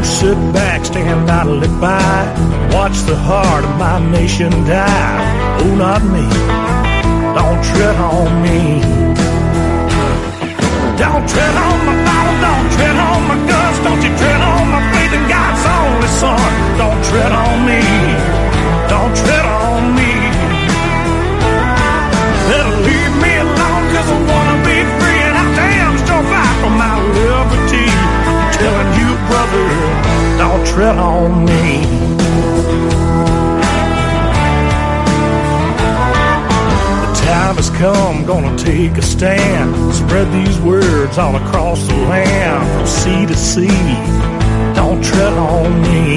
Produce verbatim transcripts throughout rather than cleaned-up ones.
Don't sit back, stand idly by. Watch the heart of my nation die. Oh, not me. Don't tread on me. Don't tread on my Bible. Don't tread on my guns. Don't you tread on my faith in God's only Son. Don't tread on me. Don't tread on me. Better leave me alone, cause I wanna be free, and I damn sure fight for my liberty. I'm telling you, brother, don't tread on me. The time has come, gonna take a stand. Spread these words all across the land, from sea to sea. Don't tread on me.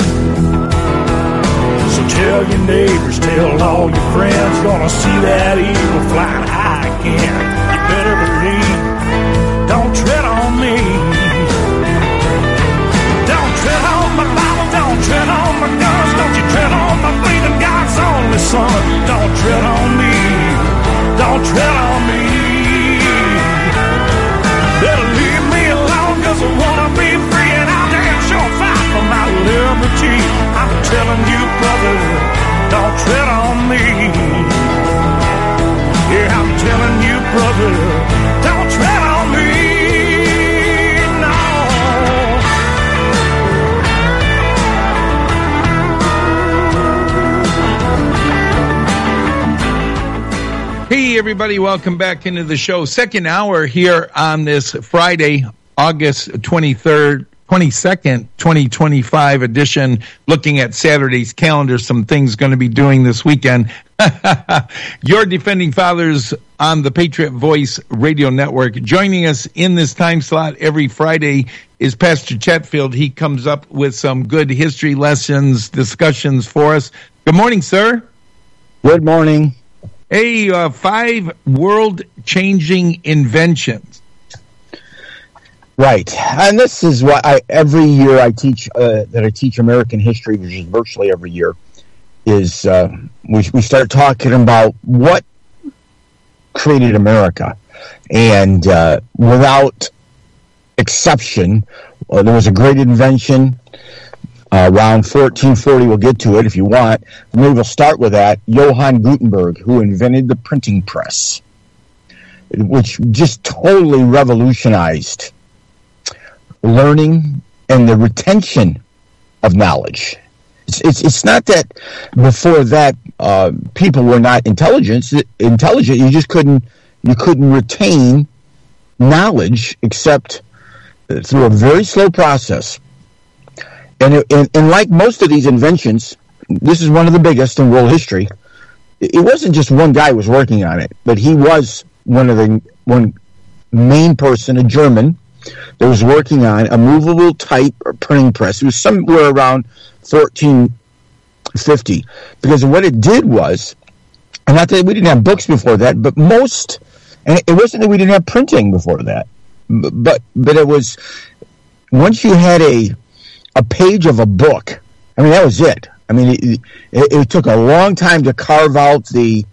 So tell your neighbors, tell all your friends, gonna see that eagle flying high again. You better believe, don't tread on me. Don't tread on my Bible, don't tread on my guns, don't you tread on my faith in God's only Son. Don't tread on me, don't tread on me. Better leave me alone, cause I wanna be free, and I'll damn sure fight for my liberty. I'm telling you, brother, don't tread on me. Yeah, I'm telling you, brother, don't tread on me. No. Hey, everybody, welcome back into the show. Second hour here on this Friday, August twenty-third. twenty-second, twenty twenty-five edition, looking at Saturday's calendar, some things going to be doing this weekend. Your Defending Fathers on the Patriot Voice Radio Network. Joining us in this time slot every Friday is Pastor Chatfield. He comes up with some good history lessons, discussions for us. Good morning, sir. Good morning. Hey, uh, five world-changing inventions. Right, and this is what I every year I teach uh, that I teach American history, which is virtually every year. Is uh, we we start talking about what created America, and uh, without exception, uh, there was a great invention uh, around fourteen forty. We'll get to it if you want. Maybe we'll start with that. Johann Gutenberg, who invented the printing press, which just totally revolutionized learning and the retention of knowledge. It's, it's it's not that before that uh, people were not intelligent. Intelligent, you just couldn't you couldn't retain knowledge except through a very slow process. And, it, and and like most of these inventions, this is one of the biggest in world history. It wasn't just one guy was working on it, but he was one of the one main person, a German, that was working on a movable type printing press. It was somewhere around fourteen fifty. Because what it did was, and not that we didn't have books before that, but most, and it wasn't that we didn't have printing before that, but but it was, once you had a a page of a book, I mean, that was it. I mean, it, it, it took a long time to carve out the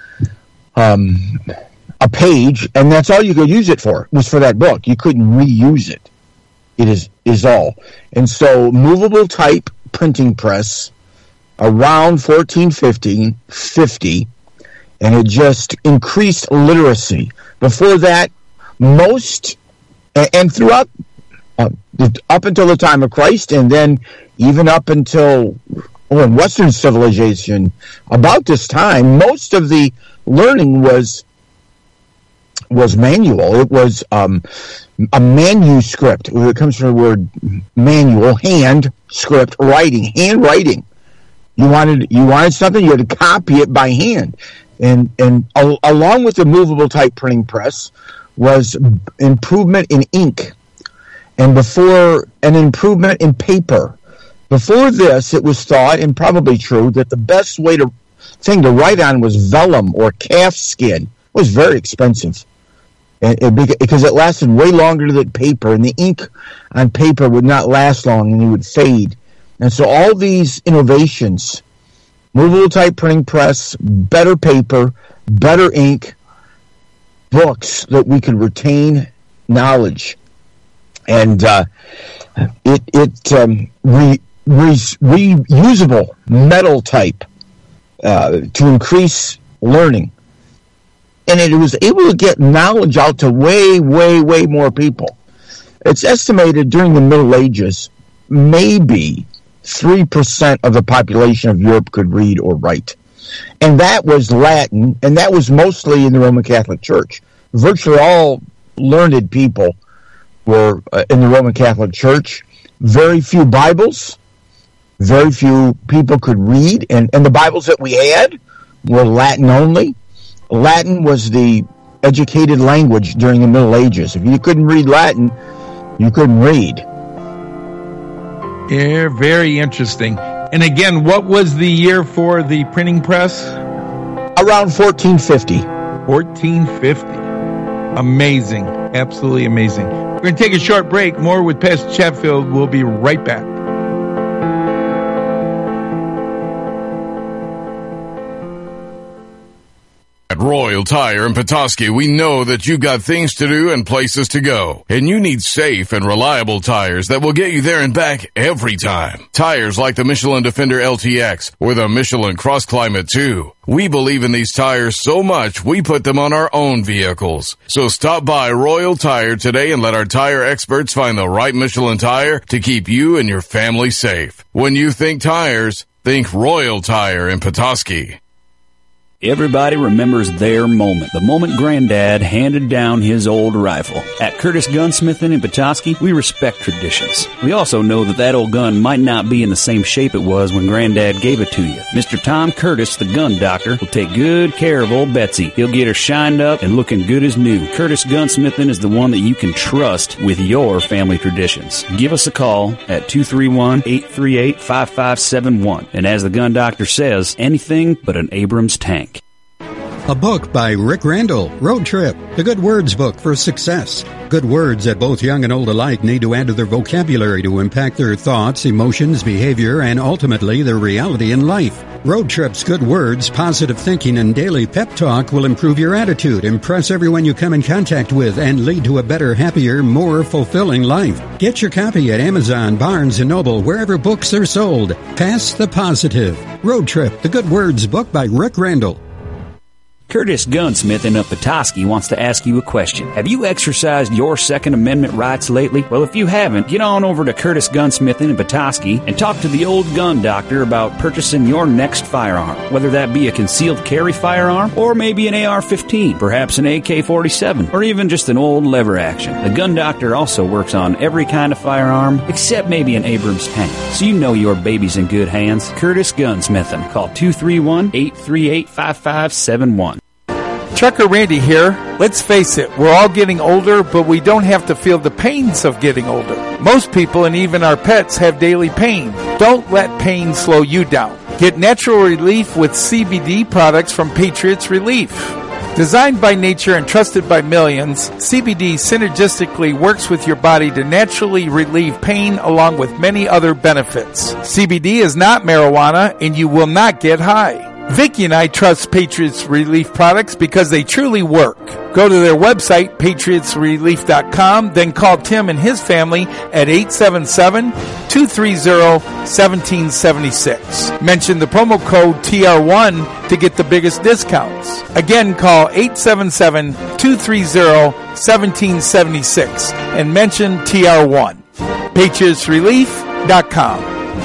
um. a page, and that's all you could use it for, was for that book. You couldn't reuse it. It is is all. And so, movable type printing press around fourteen fifty, and it just increased literacy. Before that, most, and throughout, uh, up until the time of Christ, and then even up until oh, in Western civilization, about this time, most of the learning was was manual. It was um, a manuscript. It comes from the word manual, hand, script, writing, handwriting. You wanted you wanted something, you had to copy it by hand. And and al- along with the movable type printing press was improvement in ink, and before an improvement in paper. Before this, it was thought, and probably true, that the best way to thing to write on was vellum or calf skin. It was very expensive, and it, because it lasted way longer than paper, and the ink on paper would not last long, and it would fade. And so all these innovations, movable type printing press, better paper, better ink, books that we could retain knowledge. and uh, it it um, re, re, reusable metal type uh, to increase learning, and it was able to get knowledge out to way, way, way more people. It's estimated during the Middle Ages, maybe three percent of the population of Europe could read or write. And that was Latin, and that was mostly in the Roman Catholic Church. Virtually all learned people were uh, in the Roman Catholic Church. Very few Bibles, very few people could read, and, and the Bibles that we had were Latin only. Latin was the educated language during the Middle Ages. If you couldn't read Latin, you couldn't read. Yeah, very interesting. And again, what was the year for the printing press? Around fourteen fifty. fourteen fifty. Amazing. Absolutely amazing. We're going to take a short break. More with Pastor Chatfield. We'll be right back. At Royal Tire in Petoskey, we know that you've got things to do and places to go, and you need safe and reliable tires that will get you there and back every time. Tires like the Michelin Defender L T X or the Michelin Cross Climate two. We believe in these tires so much, we put them on our own vehicles. So stop by Royal Tire today and let our tire experts find the right Michelin tire to keep you and your family safe. When you think tires, think Royal Tire in Petoskey. Everybody remembers their moment, the moment Granddad handed down his old rifle. At Curtis Gunsmithing in Petoskey, we respect traditions. We also know that that old gun might not be in the same shape it was when Granddad gave it to you. Mister Tom Curtis, the gun doctor, will take good care of old Betsy. He'll get her shined up and looking good as new. Curtis Gunsmithing is the one that you can trust with your family traditions. Give us a call at two three one, eight three eight, five five seven one. And as the gun doctor says, anything but an Abrams tank. A book by Rick Randall, Road Trip, the Good Words book for success. Good words that both young and old alike need to add to their vocabulary to impact their thoughts, emotions, behavior, and ultimately their reality in life. Road Trip's Good Words, positive thinking, and daily pep talk will improve your attitude, impress everyone you come in contact with, and lead to a better, happier, more fulfilling life. Get your copy at Amazon, Barnes and Noble, wherever books are sold. Pass the positive. Road Trip, the Good Words book by Rick Randall. Curtis Gunsmith in Petoskey wants to ask you a question. Have you exercised your Second Amendment rights lately? Well, if you haven't, get on over to Curtis Gunsmith in Petoskey and talk to the old gun doctor about purchasing your next firearm. Whether that be a concealed carry firearm or maybe an A R fifteen, perhaps an A K forty-seven, or even just an old lever action. The gun doctor also works on every kind of firearm except maybe an Abrams tank. So you know your baby's in good hands. Curtis Gunsmithin'. Call two three one, eight three eight, five five seven one. Trucker Randy here. Let's face it, we're all getting older, but we don't have to feel the pains of getting older. Most people and even our pets have daily pain. Don't let pain slow you down. Get natural relief with C B D products from Patriots Relief. Designed by nature and trusted by millions, C B D synergistically works with your body to naturally relieve pain along with many other benefits. C B D is not marijuana and you will not get high. Vicki and I trust Patriots Relief products because they truly work. Go to their website, patriots relief dot com, then call Tim and his family at eight seven seven, two three zero, one seven seven six. Mention the promo code T R one to get the biggest discounts. Again, call eight seven seven, two three zero, one seven seven six and mention T R one. patriots relief dot com.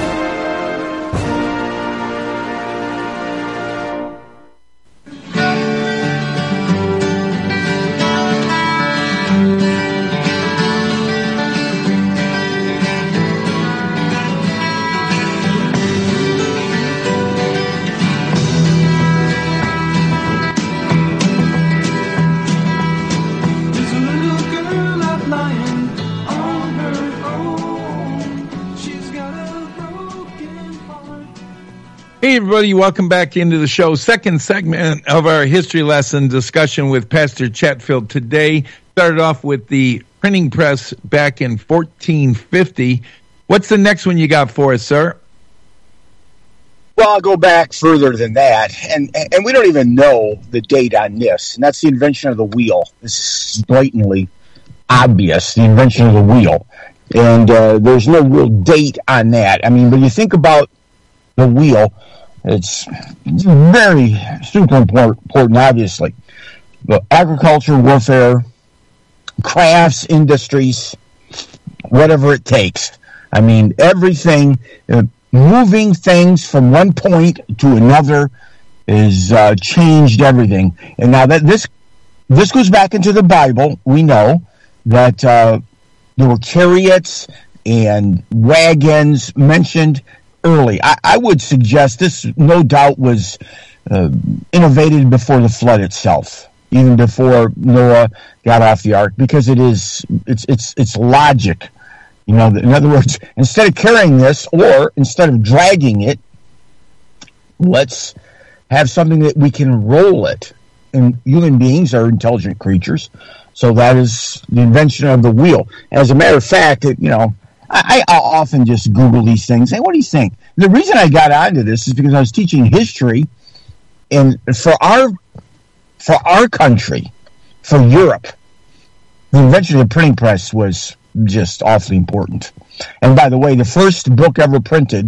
Hey, everybody, welcome back into the show. Second segment of our history lesson discussion with Pastor Chatfield today. Started off with the printing press back in fourteen fifty. What's the next one you got for us, sir? Well, I'll go back further than that, and and we don't even know the date on this, and that's the invention of the wheel. This is blatantly obvious, the invention of the wheel. And uh, there's no real date on that. I mean, when you think about the wheel, it's, it's very super important, obviously. But agriculture, warfare, crafts, industries, whatever it takes. I mean, everything, uh, moving things from one point to another has uh, changed everything. And now that this this goes back into the Bible, we know that uh, there were chariots and wagons mentioned early. I, I would suggest this, no doubt, was uh, innovated before the flood itself, even before Noah got off the ark, because it is it's it's it's logic. You know, in other words, instead of carrying this, or instead of dragging it, let's have something that we can roll it. And human beings are intelligent creatures, so that is the invention of the wheel. As a matter of fact, it, you know, I, I often just Google these things. Hey, what do you think? The reason I got onto this is because I was teaching history, and for our for our country, for Europe, the invention of the printing press was just awfully important. And by the way, the first book ever printed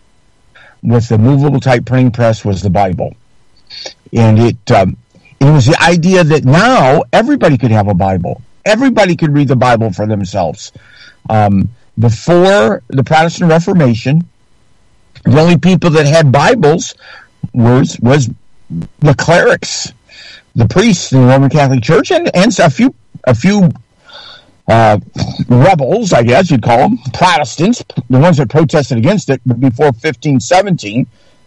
with the movable type printing press was the Bible. And it um, it was the idea that now everybody could have a Bible. Everybody could read the Bible for themselves. Um, before the Protestant Reformation, the only people that had Bibles was was the clerics, the priests in the Roman Catholic Church, and, and a few a few Uh, rebels, I guess you'd call them, Protestants, the ones that protested against it before fifteen seventeen.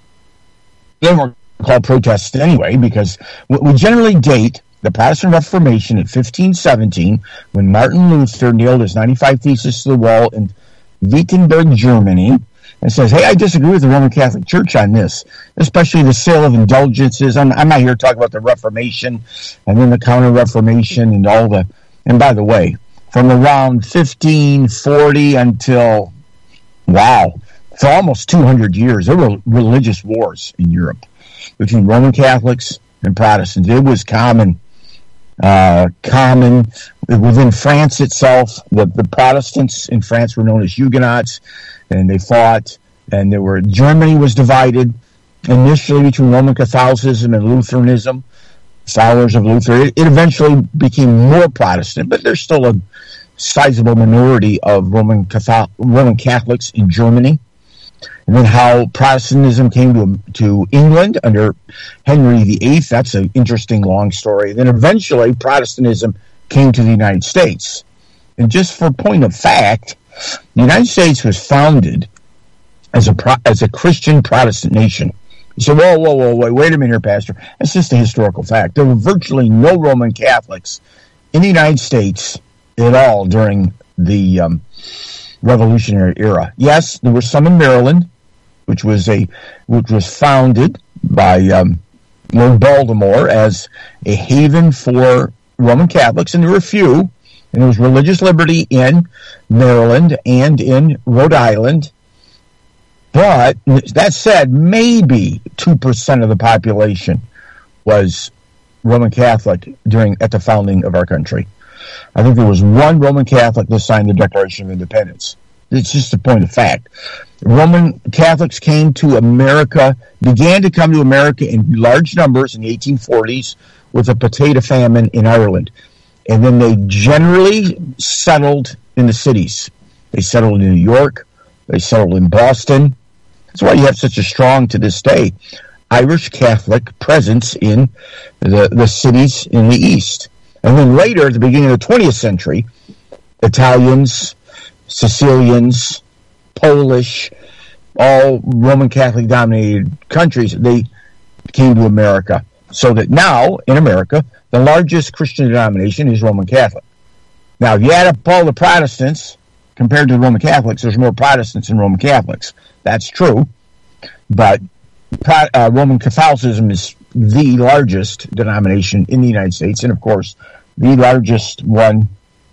They weren't called protests anyway, because we generally date the Protestant Reformation at fifteen seventeen, when Martin Luther nailed his ninety-five Theses to the wall in Wittenberg, Germany, and says, hey, I disagree with the Roman Catholic Church on this, especially the sale of indulgences. I'm, I'm not here to talk about the Reformation and then the Counter-Reformation and all the, and by the way, from around fifteen forty until, wow, for almost two hundred years, there were religious wars in Europe between Roman Catholics and Protestants. It was common, uh, common within France itself. The, the Protestants in France were known as Huguenots, and they fought. And there were Germany was divided initially between Roman Catholicism and Lutheranism. Followers of Luther. It, it eventually became more Protestant, but there's still a sizable minority of Roman Catholic, Roman Catholics in Germany. And then how Protestantism came to to England under Henry the Eighth. That's an interesting long story. Then eventually Protestantism came to the United States. And just for point of fact, the United States was founded as a as a Christian Protestant nation. You say, whoa, whoa, whoa, wait, wait a minute here, Pastor. That's just a historical fact. There were virtually no Roman Catholics in the United States at all during the um, Revolutionary era. Yes, there were some in Maryland, which was a which was founded by um, Lord Baltimore as a haven for Roman Catholics, and there were a few, and there was religious liberty in Maryland and in Rhode Island. But that said, maybe two percent of the population was Roman Catholic during at the founding of our country. I think there was one Roman Catholic that signed the Declaration of Independence. It's just a point of fact. Roman Catholics came to America, began to come to America in large numbers in the eighteen forties with a potato famine in Ireland. And then they generally settled in the cities. They settled in New York. They settled in Boston. That's why you have such a strong, to this day, Irish Catholic presence in the, the cities in the East. And then later, at the beginning of the twentieth century, Italians, Sicilians, Polish, all Roman Catholic-dominated countries, they came to America. So that now, in America, the largest Christian denomination is Roman Catholic. Now, if you add up all the Protestants, compared to the Roman Catholics, there's more Protestants than Roman Catholics. That's true. But uh, Roman Catholicism is the largest denomination in the United States, and, of course, the largest one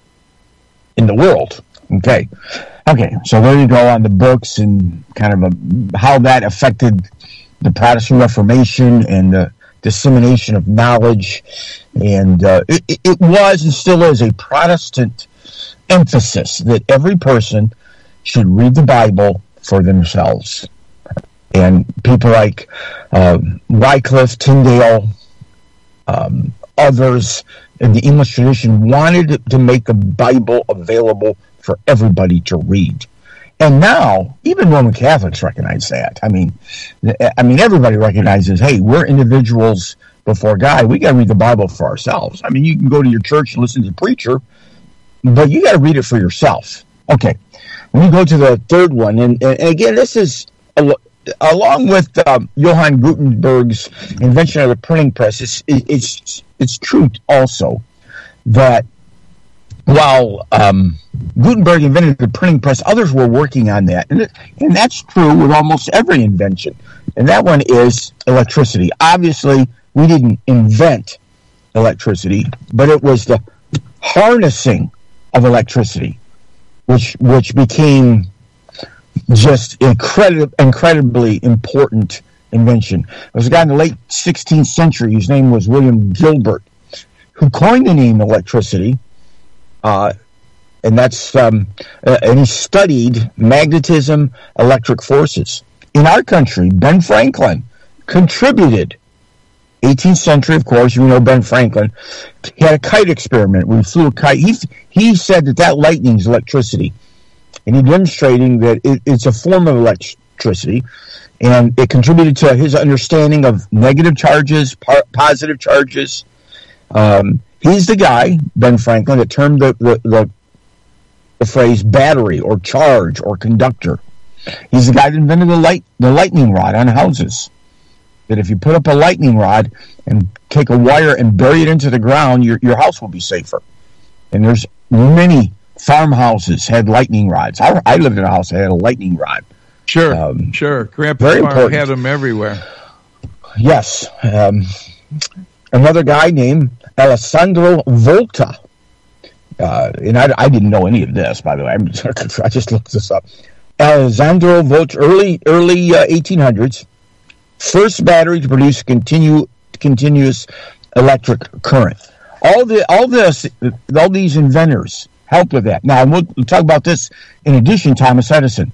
in the world. Okay. Okay, so there you go on the books and kind of a, how that affected the Protestant Reformation and the dissemination of knowledge. And uh, it, it was and still is a Protestant emphasis that every person should read the Bible for themselves. And people like uh, Wycliffe, Tyndale, um, others in the English tradition wanted to make the Bible available for everybody to read. And now, even Roman Catholics recognize that. I mean, I mean, everybody recognizes, hey, we're individuals before God. We got to read the Bible for ourselves. I mean, you can go to your church and listen to the preacher, but you got to read it for yourself. Okay, when you go to the third one, and, and again, this is a, along with um, Johann Gutenberg's invention of the printing press. It's it's it's true also that while um, Gutenberg invented the printing press, others were working on that. And, and that's true with almost every invention. And that one is electricity. Obviously, we didn't invent electricity, but it was the harnessing of electricity, which which became just incredi- incredibly important invention. There was a guy in the late sixteenth century, his name was William Gilbert, who coined the name electricity. Uh, and that's um, uh, and he studied magnetism, electric forces. In our country, Ben Franklin contributed. eighteenth century, of course, you know Ben Franklin. He had a kite experiment where he flew a kite. He he said that that lightning is electricity, and he demonstrating that it, it's a form of electricity, and it contributed to his understanding of negative charges, par- positive charges. Um, He's the guy, Ben Franklin, that termed the, the, the, the phrase battery or charge or conductor. He's the guy that invented the light, the lightning rod on houses. That if you put up a lightning rod and take a wire and bury it into the ground, your your house will be safer. And there's many farmhouses had lightning rods. I, I lived in a house that had a lightning rod. Sure, um, sure. Grandpa's farm had them everywhere. Yes. Um, another guy named Alessandro Volta. Uh, and I, I didn't know any of this, by the way. I'm, I just looked this up. Alessandro Volta, early early uh, eighteen hundreds, first battery to produce continue, continuous electric current. All the all this, all these inventors helped with that. Now we'll, we'll talk about this in addition. Thomas Edison,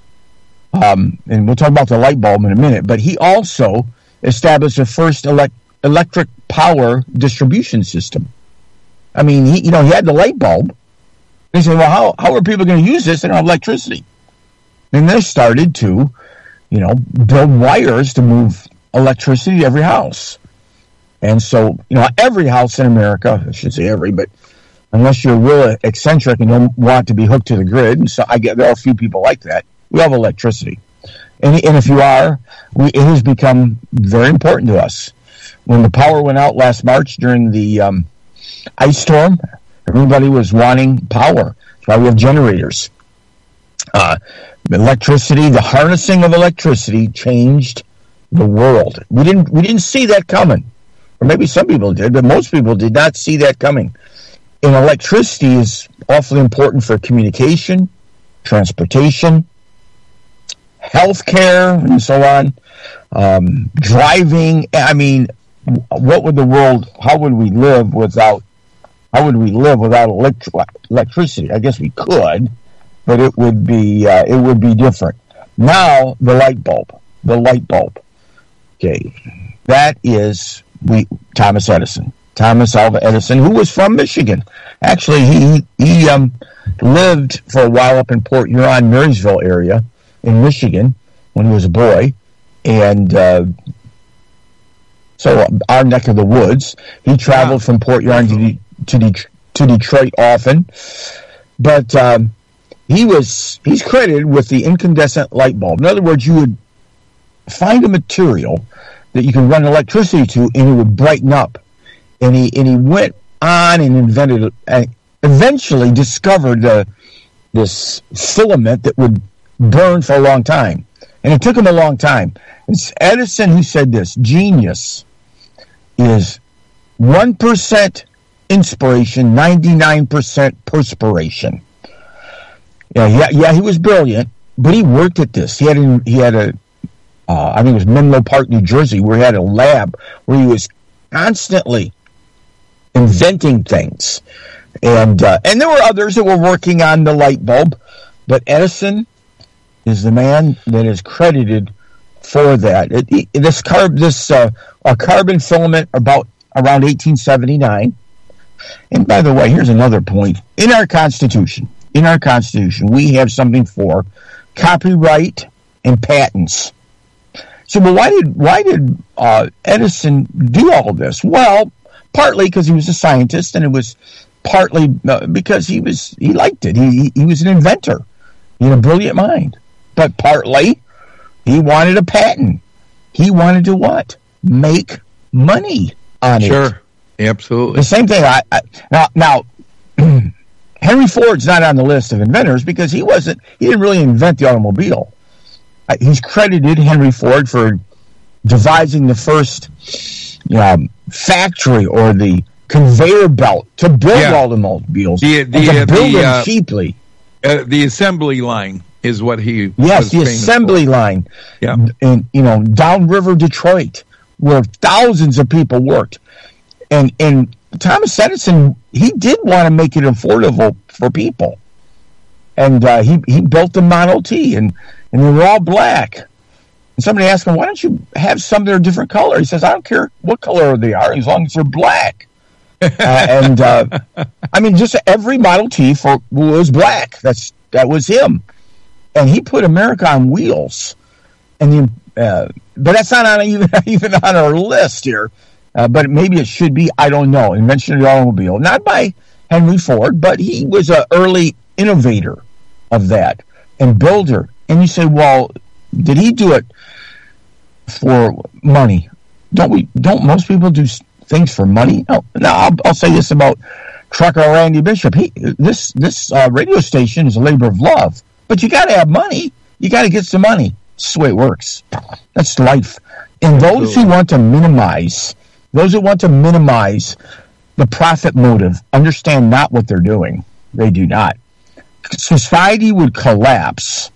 um, and we'll talk about the light bulb in a minute. But he also established the first elect, electric power distribution system. I mean, he you know he had the light bulb. They said, well, how how are people going to use this? They don't have electricity. And they started to, you know, build wires to move electricity to every house. And so, you know, every house in America, I should say every, but unless you're real eccentric and don't want to be hooked to the grid, and so I get there are a few people like that, we have electricity. And, and if you are, we, it has become very important to us. When the power went out last March during the um, ice storm, everybody was wanting power. That's why we have generators. Uh, electricity, the harnessing of electricity changed the world. We didn't we didn't see that coming. Or maybe some people did, but most people did not see that coming. And electricity is awfully important for communication, transportation, healthcare, and so on. Um, driving. I mean, what would the world, how would we live without, how would we live without electri- electricity? I guess we could, but it would be uh, it would be different. Now the light bulb, the light bulb. Okay, that is we Thomas Edison, Thomas Alva Edison, who was from Michigan. Actually, he he um, lived for a while up in Port Huron, Marysville area in Michigan when he was a boy, and uh, so our neck of the woods. He traveled from Port Huron to De- to, De- to Detroit often, but. Um, He was, he's credited with the incandescent light bulb. In other words, you would find a material that you could run electricity to and it would brighten up. And he, and he went on and invented, uh, eventually discovered uh, this filament that would burn for a long time. And it took him a long time. It's Edison who said this: genius is one percent inspiration, ninety-nine percent perspiration. Yeah, yeah, yeah. He was brilliant, but he worked at this. He had a, he had a uh, I think it was Menlo Park, New Jersey, where he had a lab where he was constantly inventing things. And uh, and there were others that were working on the light bulb, but Edison is the man that is credited for that. It, it, this carb, this uh, a carbon filament about around eighteen seventy-nine. And by the way, here's another point. In our Constitution, in our Constitution, we have something for copyright and patents. So, well, why did why did uh, Edison do all this? Well, partly because he was a scientist, and it was partly uh, because he was he liked it. He he was an inventor. He had a brilliant mind. But partly, he wanted a patent. He wanted to what? Make money on sure. it. Sure, absolutely. The same thing. I, I, now, now Henry Ford's not on the list of inventors because he wasn't. He didn't really invent the automobile. Uh, he's credited, Henry Ford, for devising the first um, factory or the conveyor belt to build yeah. automobiles the, the, and to uh, build the, them uh, cheaply. Uh, the assembly line is what he yes, was the assembly for. line. Yeah, and you know, downriver Detroit, where thousands of people worked, and and Thomas Edison, he did want to make it affordable for people, and uh, he he built the Model T, and and they were all black. And somebody asked him, "Why don't you have some that are different color?" He says, "I don't care what color they are, as long as they're black." uh, and uh, I mean, just every Model T for was black. That's that was him, and he put America on wheels. And the, uh, but that's not on even even on our list here. Uh, but maybe it should be. I don't know. Invention of the automobile, not by Henry Ford, but he was an early innovator of that and builder. And you say, well, did he do it for money? Don't we? Don't most people do things for money? No. Now I'll, I'll say this about trucker Randy Bishop. He this this uh, radio station is a labor of love, but you got to have money. You got to get some money. That's the way it works. That's life. And those who want to minimize, those who want to minimize the profit motive, understand not what they're doing. They do not. Society would collapse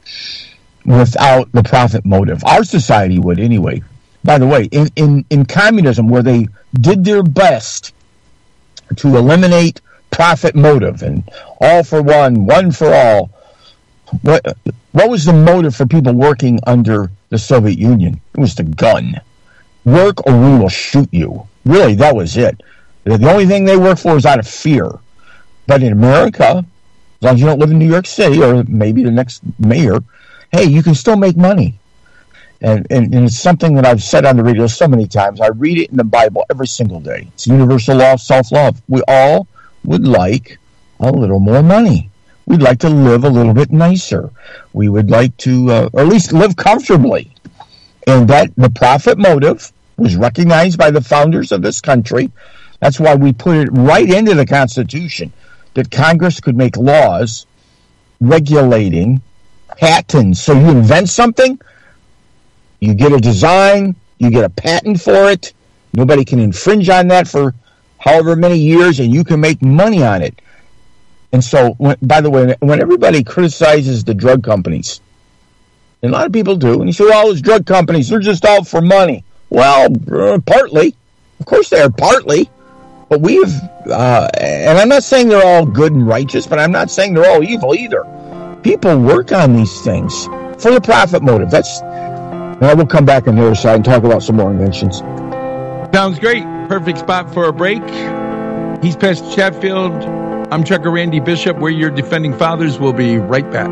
without the profit motive. Our society would anyway. By the way, in, in, in communism, where they did their best to eliminate profit motive and all for one, one for all, what, what was the motive for people working under the Soviet Union? It was the gun. Work or we will shoot you. Really, that was it. The only thing they worked for was out of fear. But in America, as long as you don't live in New York City or maybe the next mayor, hey, you can still make money. And, and, and it's something that I've said on the radio so many times. I read it in the Bible every single day. It's the universal law of self-love. We all would like a little more money. We'd like to live a little bit nicer. We would like to, uh, or at least live comfortably. And that the profit motive was recognized by the founders of this country. That's why we put it right into the Constitution, that Congress could make laws regulating patents. So you invent something, you get a design, you get a patent for it, nobody can infringe on that for however many years, and you can make money on it. And so, when, by the way, when everybody criticizes the drug companies, and a lot of people do, and you say, well, those drug companies, they're just out for money. Well, uh, partly. Of course they are, partly. But we have, uh, and I'm not saying they're all good and righteous, but I'm not saying they're all evil either. People work on these things for the profit motive. That's, and I will come back on the other side and talk about some more inventions. Sounds great. Perfect spot for a break. He's Pastor Chatfield. I'm Trucker Randy Bishop. We're your defending fathers. We'll be right back.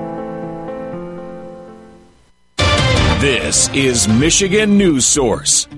This is Michigan News Source.